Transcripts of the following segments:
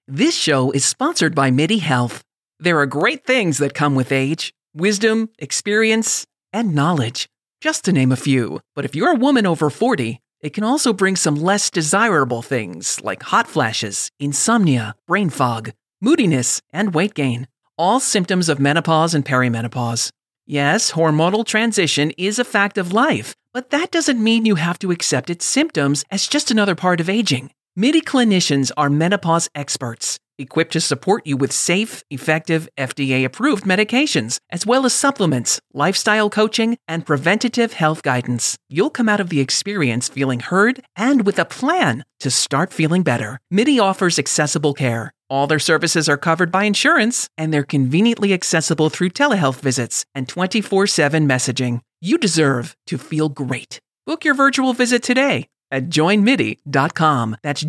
This show is sponsored by MIDI Health. There are great things that come with age: wisdom, experience, and knowledge, just to name a few. But if you're a woman over 40, it can also bring some less desirable things like hot flashes, insomnia, brain fog, moodiness, and weight gain. All symptoms of menopause and perimenopause. Yes, hormonal transition is a fact of life, but that doesn't mean you have to accept its symptoms as just another part of aging. MIDI clinicians are menopause experts, equipped to support you with safe, effective, FDA-approved medications, as well as supplements, lifestyle coaching, and preventative health guidance. You'll come out of the experience feeling heard and with a plan to start feeling better. MIDI offers accessible care. All their services are covered by insurance, and they're conveniently accessible through telehealth visits and 24/7 messaging. You deserve to feel great. Book your virtual visit today at joinmidi.com. That's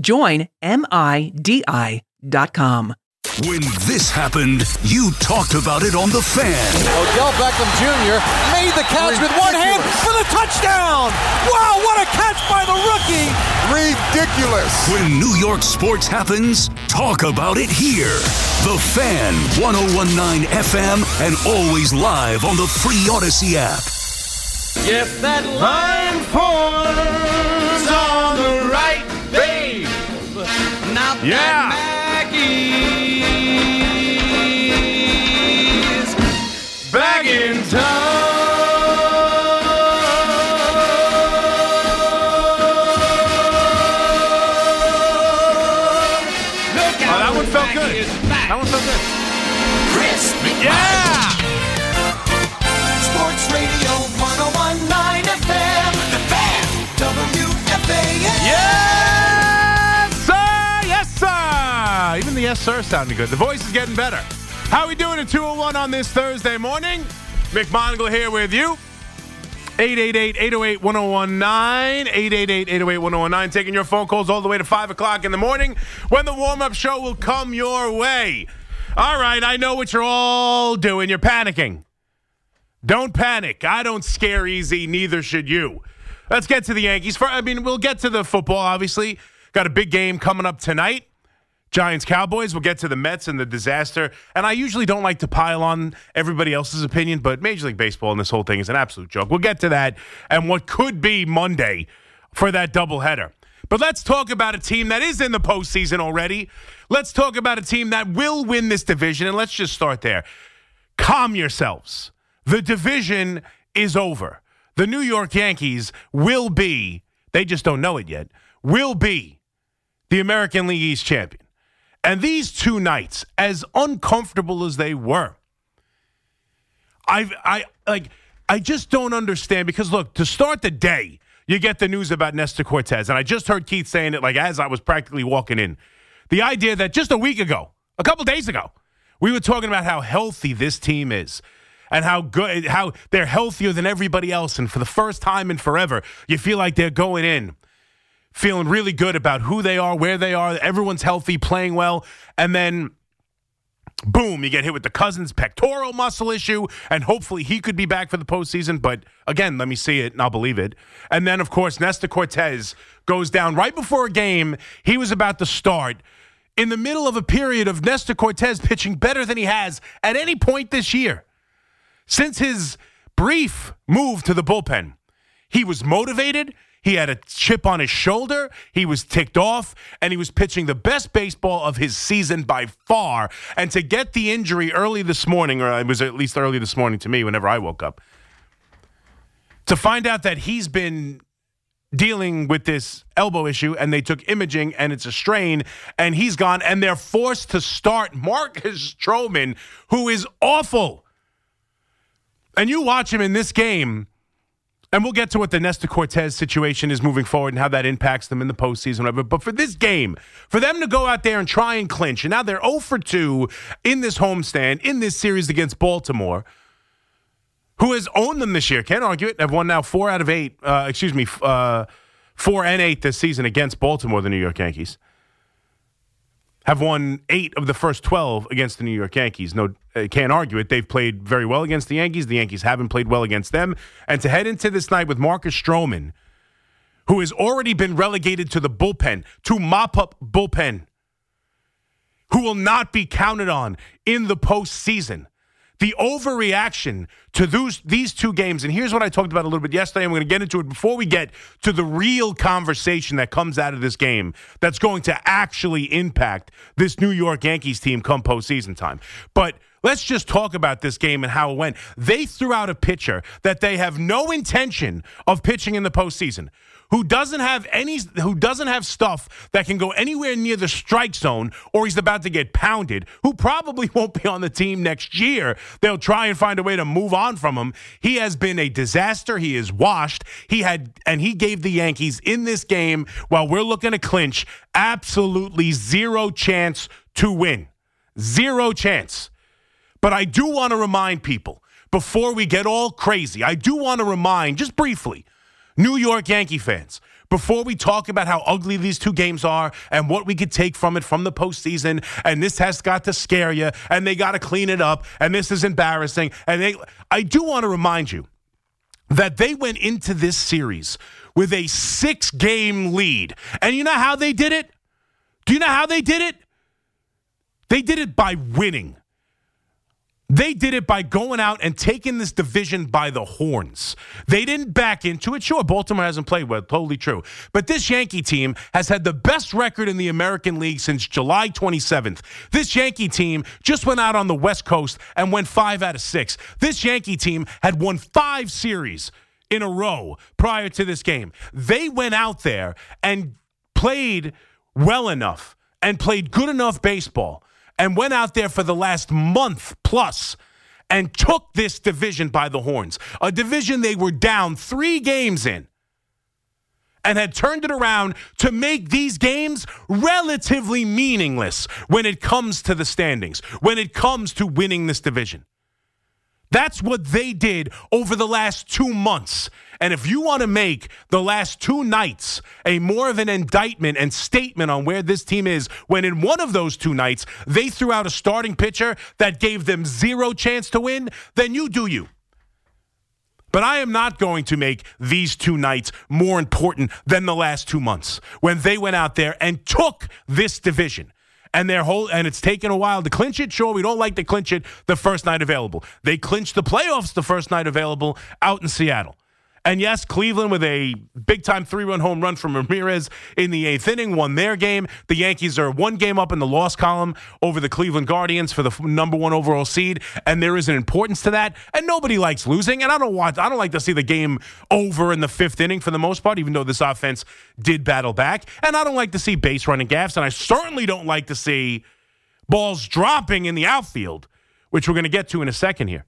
joinmidi.com. When this happened, you talked about it on The Fan. Odell Beckham Jr. made the catch with one hand for the touchdown. Wow, what a catch by the rookie. Ridiculous. When New York sports happens, talk about it here. The Fan, 101.9 FM, and always live on the free Odyssey app. Yes, that line forms on the right, babe. Now that Maggie's back in town. Look out, that one felt Maggie good. is back. That one felt good. Chris McMahon. Yeah! Sports Radio 101.9 FM. The Fan. WFAN. Yes, sir! Yes, sir! Even the yes, sir sounded good. The voice is getting better. How we doing at 2:01 on this Thursday morning? McMonagle here with you. 888-808-1019. 888-808-1019. Taking your phone calls all the way to 5 o'clock in the morning when the warm-up show will come your way. All right, I know what you're all doing. You're panicking. Don't panic. I don't scare easy. Neither should you. Let's get to the Yankees. We'll get to the football, obviously. Got a big game coming up tonight. Giants-Cowboys. We'll get to the Mets and the disaster. And I usually don't like to pile on everybody else's opinion, but Major League Baseball and this whole thing is an absolute joke. We'll get to that and what could be Monday for that doubleheader. But let's talk about a team that is in the postseason already. Let's talk about a team that will win this division, and let's just start there. Calm yourselves. The division is over. The New York Yankees will be, they just don't know it yet, will be the American League East champion. And these two nights, as uncomfortable as they were, I just don't understand because, look, to start the day, you get the news about Nestor Cortez. And I just heard Keith saying it as I was practically walking in. The idea that just a week ago, a couple days ago, we were talking about how healthy this team is and how good, how they're healthier than everybody else. And for the first time in forever, you feel like they're going in feeling really good about who they are, where they are. Everyone's healthy, playing well. And then, boom, you get hit with the Cousins pectoral muscle issue, and hopefully he could be back for the postseason. But again, let me see it, and I'll believe it. And then, of course, Nestor Cortez goes down right before a game he was about to start in the middle of a period of Nestor Cortez pitching better than he has at any point this year. Since his brief move to the bullpen, he was motivated. He had a chip on his shoulder. He was ticked off, and he was pitching the best baseball of his season by far. And to get the injury early this morning, or it was at least early this morning to me whenever I woke up, to find out that he's been dealing with this elbow issue, and they took imaging, and it's a strain, and he's gone, and they're forced to start Marcus Stroman, who is awful. And you watch him in this game, and we'll get to what the Nestor Cortez situation is moving forward and how that impacts them in the postseason, whatever. But for this game, for them to go out there and try and clinch, and now they're 0 for 2 in this homestand, in this series against Baltimore, who has owned them this year. Can't argue it. They've won now 4 out of 8. 4 and 8 this season against Baltimore, the New York Yankees. Have won 8 of the first 12 against the New York Yankees. No, can't argue it. They've played very well against the Yankees. The Yankees haven't played well against them. And to head into this night with Marcus Stroman, who has already been relegated to the bullpen, to mop-up bullpen, who who will not be counted on in the postseason. The overreaction to these two games, and here's what I talked about a little bit yesterday. I'm going to get into it before we get to the real conversation that comes out of this game that's going to actually impact this New York Yankees team come postseason time. But let's just talk about this game and how it went. They threw out a pitcher that they have no intention of pitching in the postseason, who doesn't have stuff that can go anywhere near the strike zone, or he's about to get pounded, who probably won't be on the team next year. They'll try and find a way to move on from him. He has been a disaster. He is washed. He gave the Yankees in this game, while we're looking to clinch, absolutely zero chance to win. Zero chance. But I do want to remind people, before we get all crazy, I do want to remind, just briefly, New York Yankee fans, before we talk about how ugly these two games are and what we could take from it from the postseason, and this has got to scare you, and they got to clean it up, and this is embarrassing, I do want to remind you that they went into this series with a 6-game lead. And you know how they did it? Do you know how they did it? They did it by winning. They did it by going out and taking this division by the horns. They didn't back into it. Sure, Baltimore hasn't played well, totally true. But this Yankee team has had the best record in the American League since July 27th. This Yankee team just went out on the West Coast and went 5 out of 6. This Yankee team had won 5 series in a row prior to this game. They went out there and played well enough and played good enough baseball and went out there for the last month plus and took this division by the horns. A division they were down 3 games in and had turned it around to make these games relatively meaningless when it comes to the standings, when it comes to winning this division. That's what they did over the last 2 months. And if you want to make the last 2 nights a more of an indictment and statement on where this team is, when in one of those 2 nights they threw out a starting pitcher that gave them 0 chance to win, then you do you. But I am not going to make these 2 nights more important than the last 2 months when they went out there and took this division. And it's taken a while to clinch it. Sure, we don't like to clinch it the first night available. They clinched the playoffs the first night available out in Seattle. And yes, Cleveland, with a big-time 3-run home run from Ramirez in the 8th inning, won their game. The Yankees are 1 game up in the loss column over the Cleveland Guardians for the number 1 overall seed, and there is an importance to that. And nobody likes losing, and I don't like to see the game over in the 5th inning for the most part, even though this offense did battle back. And I don't like to see base running gaffes, and I certainly don't like to see balls dropping in the outfield, which we're going to get to in a second here.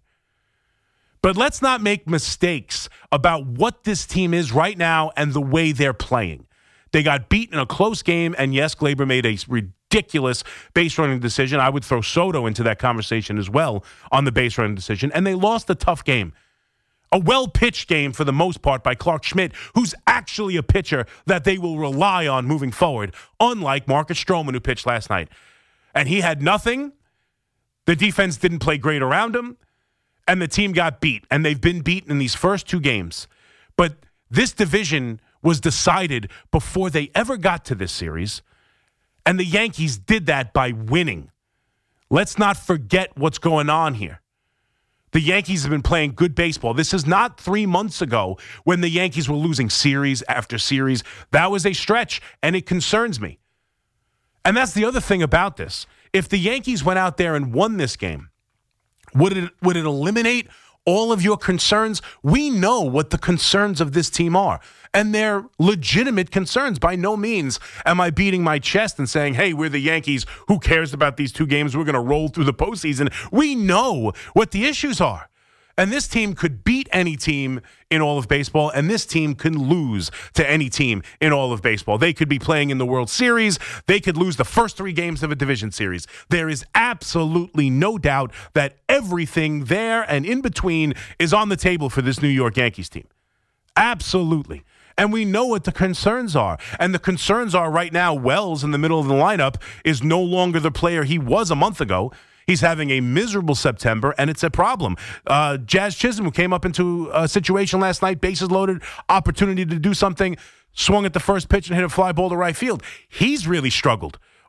But let's not make mistakes about what this team is right now and the way they're playing. They got beat in a close game, and yes, Gleyber made a ridiculous base running decision. I would throw Soto into that conversation as well on the base running decision, and they lost a tough game. A well-pitched game for the most part by Clark Schmidt, who's actually a pitcher that they will rely on moving forward, unlike Marcus Stroman, who pitched last night. And he had nothing. The defense didn't play great around him. And the team got beat, and they've been beaten in these first 2 games. But this division was decided before they ever got to this series, and the Yankees did that by winning. Let's not forget what's going on here. The Yankees have been playing good baseball. This is not 3 months ago when the Yankees were losing series after series. That was a stretch, and it concerns me. And that's the other thing about this. If the Yankees went out there and won this game, would it eliminate all of your concerns? We know what the concerns of this team are, and they're legitimate concerns. By no means am I beating my chest and saying, hey, we're the Yankees. Who cares about these 2 games? We're going to roll through the postseason. We know what the issues are. And this team could beat any team in all of baseball, and this team can lose to any team in all of baseball. They could be playing in the World Series. They could lose the first 3 games of a division series. There is absolutely no doubt that everything there and in between is on the table for this New York Yankees team. Absolutely. And we know what the concerns are. And the concerns are right now, Wells in the middle of the lineup is no longer the player he was a month ago. He's having a miserable September, and it's a problem. Jazz Chisholm, who came up into a situation last night, bases loaded, opportunity to do something, swung at the first pitch and hit a fly ball to right field. He's really struggled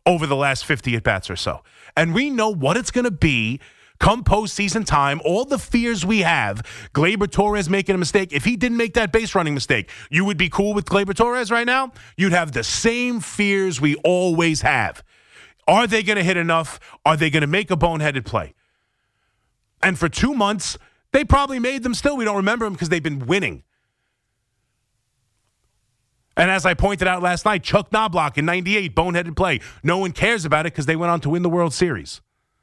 over the last 50 at-bats or so. And we know what it's going to be come postseason time, all the fears we have. Gleyber Torres making a mistake. If he didn't make that base running mistake, you would be cool with Gleyber Torres right now? You'd have the same fears we always have. Are they going to hit enough? Are they going to make a boneheaded play? And for 2 months, they probably made them still. We don't remember them because they've been winning. And as I pointed out last night, Chuck Knobloch in 98, boneheaded play. No one cares about it because they went on to win the World Series.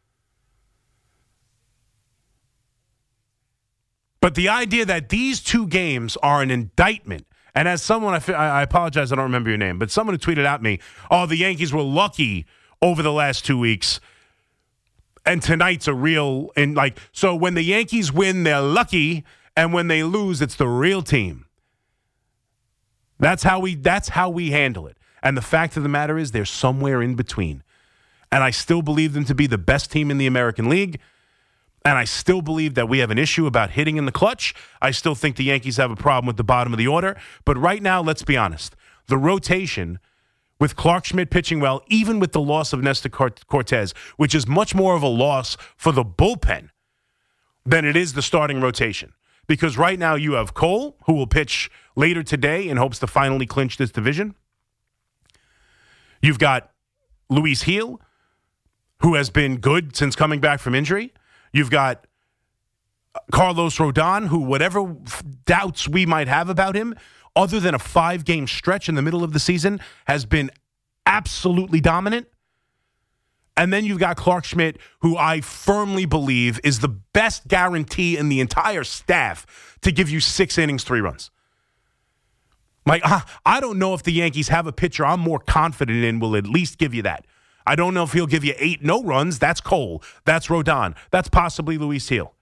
But the idea that these two games are an indictment, and as someone, I apologize, I don't remember your name, but someone who tweeted at me, oh, the Yankees were lucky over the last 2 weeks, and tonight's a real, and like, so when the Yankees win, they're lucky, and when they lose, it's the real team. That's how we handle it. And the fact of the matter is they're somewhere in between. And I still believe them to be the best team in the American League. And I still believe that we have an issue about hitting in the clutch. I still think the Yankees have a problem with the bottom of the order. But right now, let's be honest. The rotation with Clark Schmidt pitching well, even with the loss of Nestor Cortez, which is much more of a loss for the bullpen than it is the starting rotation. Because right now you have Cole, who will pitch later today in hopes to finally clinch this division. You've got Luis Gil, who has been good since coming back from injury. You've got Carlos Rodon, who whatever doubts we might have about him, other than a 5-game stretch in the middle of the season, has been absolutely dominant. And then you've got Clark Schmidt, who I firmly believe is the best guarantee in the entire staff to give you 6 innings, 3 runs. Like, I don't know if the Yankees have a pitcher I'm more confident in will at least give you that. I don't know if he'll give you 8 no runs. That's Cole. That's Rodon. That's possibly Luis Gil.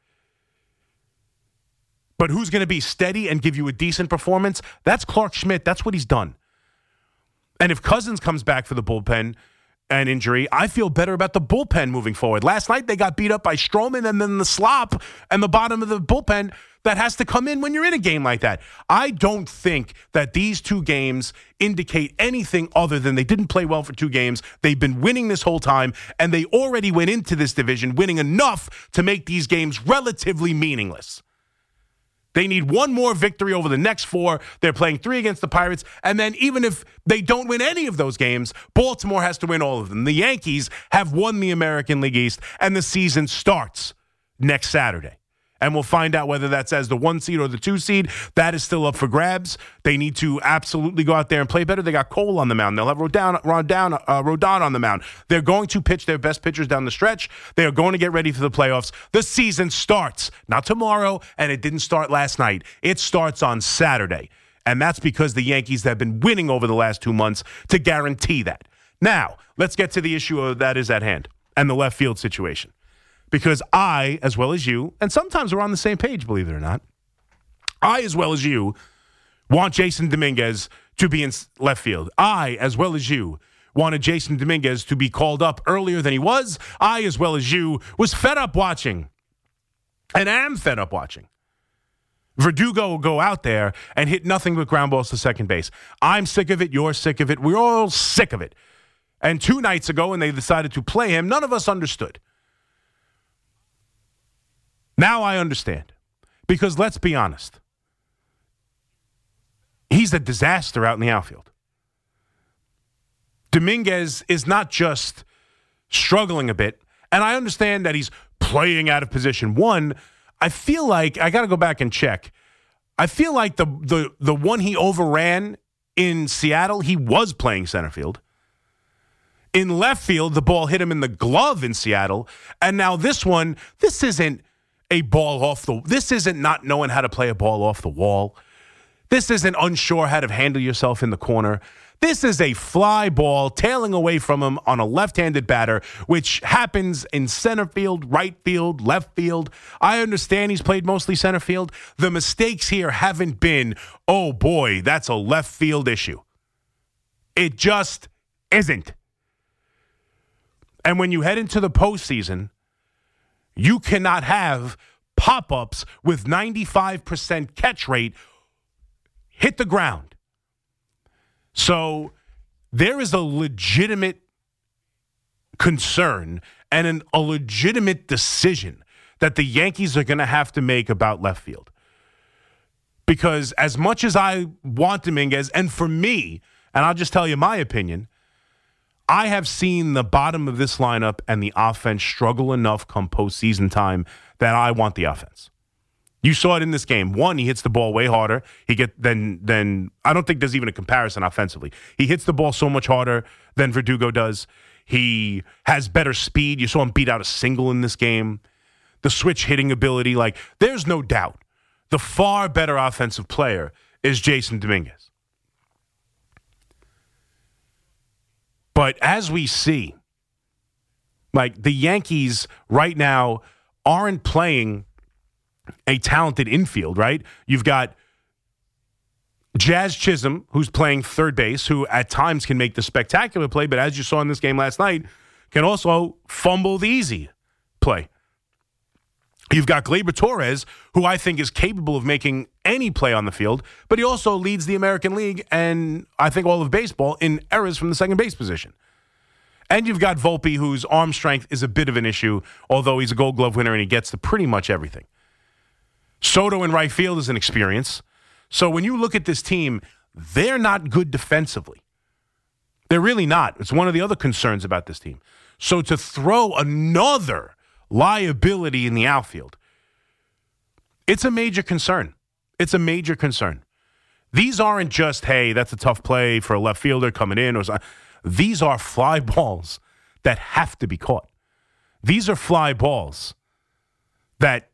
But who's going to be steady and give you a decent performance? That's Clark Schmidt. That's what he's done. And if Cousins comes back for the bullpen and injury, I feel better about the bullpen moving forward. Last night they got beat up by Stroman and then the slop and the bottom of the bullpen that has to come in when you're in a game like that. I don't think that these 2 games indicate anything other than they didn't play well for 2 games. They've been winning this whole time, and they already went into this division winning enough to make these games relatively meaningless. They need 1 more victory over the next 4. They're playing 3 against the Pirates. And then even if they don't win any of those games, Baltimore has to win all of them. The Yankees have won the American League East, and the season starts next Saturday. And we'll find out whether that's as the 1 seed or the 2 seed. That is still up for grabs. They need to absolutely go out there and play better. They got Cole on the mound. They'll have Rodon on the mound. They're going to pitch their best pitchers down the stretch. They are going to get ready for the playoffs. The season starts, not tomorrow, and it didn't start last night. It starts on Saturday. And that's because the Yankees have been winning over the last 2 months to guarantee that. Now, let's get to the issue that is at hand and the left field situation. Because I, as well as you, and sometimes we're on the same page, believe it or not, I, as well as you, want Jason Dominguez to be in left field. I, as well as you, wanted Jason Dominguez to be called up earlier than he was. I, as well as you, was fed up watching, and am fed up watching Verdugo go out there and hit nothing but ground balls to second base. I'm sick of it. You're sick of it. We're all sick of it. And 2 nights ago, when they decided to play him, none of us understood. Now I understand. Because let's be honest. He's a disaster out in the outfield. Dominguez is not just struggling a bit, and I understand that he's playing out of position. One, I feel like, I got to go back and check. I feel like the one he overran in Seattle, he was playing center field. In left field, the ball hit him in the glove in Seattle. And now this one, this isn't a ball off the... This isn't not knowing how to play a ball off the wall. This isn't unsure how to handle yourself in the corner. This is a fly ball tailing away from him on a left-handed batter, which happens in center field, right field, left field. I understand he's played mostly center field. The mistakes here haven't been, oh boy, that's a left field issue. It just isn't. And when you head into the postseason, you cannot have pop-ups with 95% catch rate hit the ground. So there is a legitimate concern and a legitimate decision that the Yankees are going to have to make about left field. Because as much as I want Dominguez, and for me, and I'll just tell you my opinion, I have seen the bottom of this lineup and the offense struggle enough come postseason time that I want the offense. You saw it in this game. One, he hits the ball way harder. Then I don't think there's even a comparison offensively. He hits the ball so much harder than Verdugo does. He has better speed. You saw him beat out a single in this game. The switch hitting ability, like, there's no doubt. The far better offensive player is Jason Dominguez. But as we see, like, the Yankees right now aren't playing a talented infield, right? You've got Jazz Chisholm, who's playing third base, who at times can make the spectacular play, but as you saw in this game last night, can also fumble the easy play. You've got Gleyber Torres, who I think is capable of making any play on the field, but he also leads the American League and I think all of baseball in errors from the second base position. And you've got Volpe, whose arm strength is a bit of an issue, although he's a Gold Glove winner and he gets to pretty much everything. Soto in right field is an experience. So when you look at this team, they're not good defensively. They're really not. It's one of the other concerns about this team. So to throw another liability in the outfield, it's a major concern. It's a major concern. These aren't just, hey, that's a tough play for a left fielder coming in. These are fly balls that have to be caught. These are fly balls that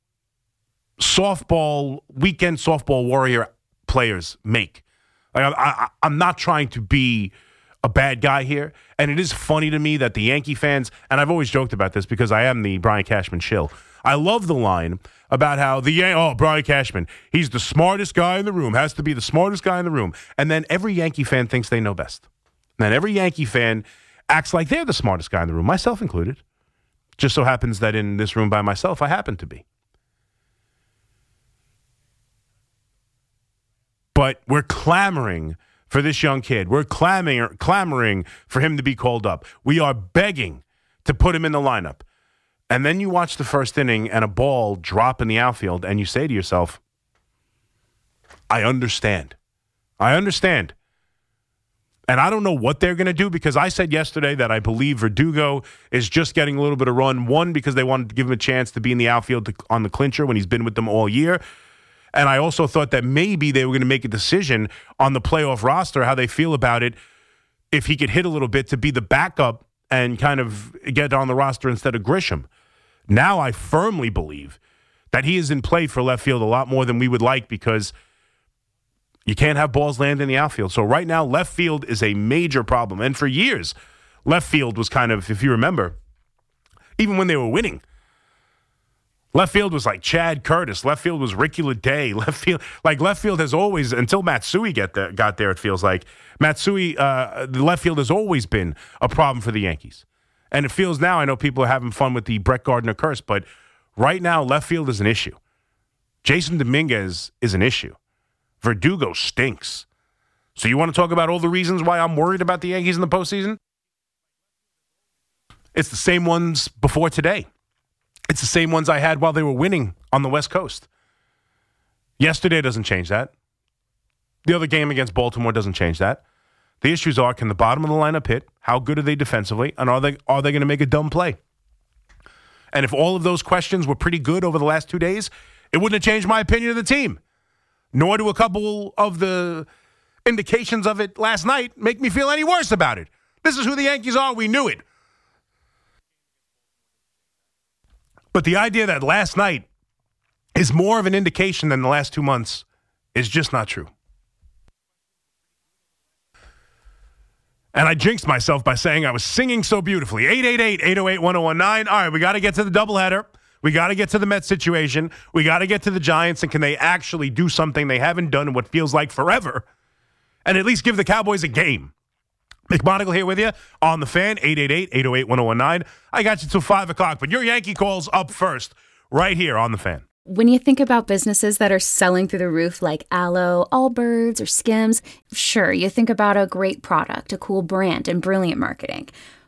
weekend softball warrior players make. I'm not trying to be a bad guy here, and it is funny to me that the Yankee fans, and I've always joked about this because I am the Brian Cashman shill. I love the line about how Brian Cashman, he's the smartest guy in the room, has to be the smartest guy in the room, and then every Yankee fan thinks they know best. And then every Yankee fan acts like they're the smartest guy in the room, myself included. Just so happens that in this room by myself, I happen to be. But we're clamoring for this young kid. We're clamoring for him to be called up. We are begging to put him in the lineup. And then you watch the first inning and a ball drop in the outfield, and you say to yourself, I understand. And I don't know what they're going to do, because I said yesterday that I believe Verdugo is just getting a little bit of run. One, because they wanted to give him a chance to be in the outfield on the clincher when he's been with them all year. And I also thought that maybe they were going to make a decision on the playoff roster, how they feel about it, if he could hit a little bit, to be the backup and kind of get on the roster instead of Grisham. Now I firmly believe that he is in play for left field a lot more than we would like, because you can't have balls land in the outfield. So right now, left field is a major problem. And for years, left field was kind of, if you remember, even when they were winning, left field was like Chad Curtis. Left field was Ricky Leday. Left field has always, until Matsui got there, it feels like. Matsui, the left field has always been a problem for the Yankees. And it feels now, I know people are having fun with the Brett Gardner curse, but right now, left field is an issue. Jason Dominguez is an issue. Verdugo stinks. So you want to talk about all the reasons why I'm worried about the Yankees in the postseason? It's the same ones before today. It's the same ones I had while they were winning on the West Coast. Yesterday doesn't change that. The other game against Baltimore doesn't change that. The issues are, can the bottom of the lineup hit? How good are they defensively? And are they going to make a dumb play? And if all of those questions were pretty good over the last 2 days, it wouldn't have changed my opinion of the team. Nor do a couple of the indications of it last night make me feel any worse about it. This is who the Yankees are. We knew it. But the idea that last night is more of an indication than the last 2 months is just not true. And I jinxed myself by saying I was singing so beautifully. 888-808-1019. All right, we got to get to the doubleheader. We got to get to the Mets situation. We got to get to the Giants, and can they actually do something they haven't done in what feels like forever, and at least give the Cowboys a game? McMonagle here with you on The Fan, 888-808-1019. I got you till 5 o'clock, but your Yankee calls up first right here on The Fan. When you think about businesses that are selling through the roof like Aloe, Allbirds, or Skims, sure, you think about a great product, a cool brand, and brilliant marketing.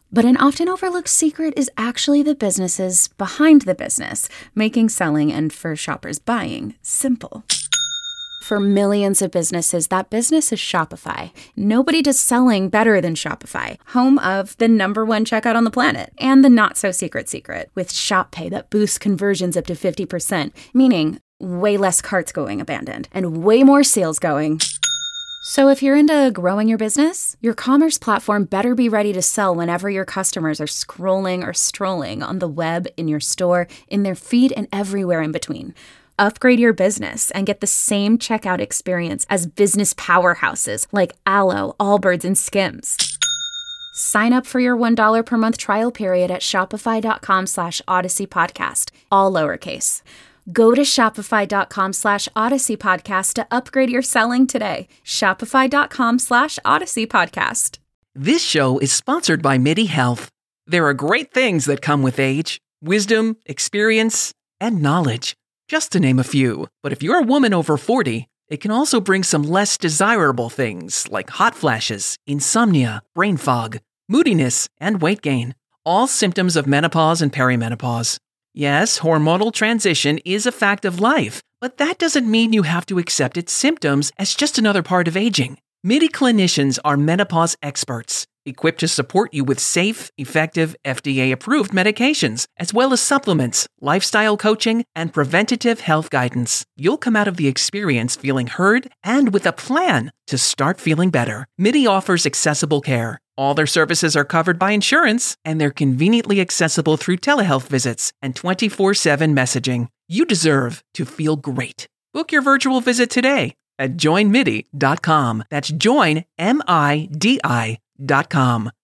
But an often overlooked secret is actually the businesses behind the business, making selling and for shoppers buying simple. For millions of businesses, that business is Shopify. Nobody does selling better than Shopify, home of the #1 checkout on the planet and the not-so-secret secret with Shop Pay that boosts conversions up to 50%, meaning way less carts going abandoned and way more sales going. So if you're into growing your business, your commerce platform better be ready to sell whenever your customers are scrolling or strolling on the web, in your store, in their feed, and everywhere in between. Upgrade your business and get the same checkout experience as business powerhouses like Alo, Allbirds, and Skims. Sign up for your $1 per month trial period at shopify.com/Odyssey Podcast, all lowercase. Go to shopify.com/Odyssey Podcast to upgrade your selling today. Shopify.com/Odyssey Podcast. This show is sponsored by MIDI Health. There are great things that come with age, wisdom, experience, and knowledge, just to name a few. But if you're a woman over 40, it can also bring some less desirable things like hot flashes, insomnia, brain fog, moodiness, and weight gain. All symptoms of menopause and perimenopause. Yes, hormonal transition is a fact of life, but that doesn't mean you have to accept its symptoms as just another part of aging. MIDI clinicians are menopause experts, equipped to support you with safe, effective, FDA-approved medications, as well as supplements, lifestyle coaching, and preventative health guidance. You'll come out of the experience feeling heard and with a plan to start feeling better. MIDI offers accessible care. All their services are covered by insurance, and they're conveniently accessible through telehealth visits and 24/7 messaging. You deserve to feel great. Book your virtual visit today at joinmidi.com. That's joinmidi.com.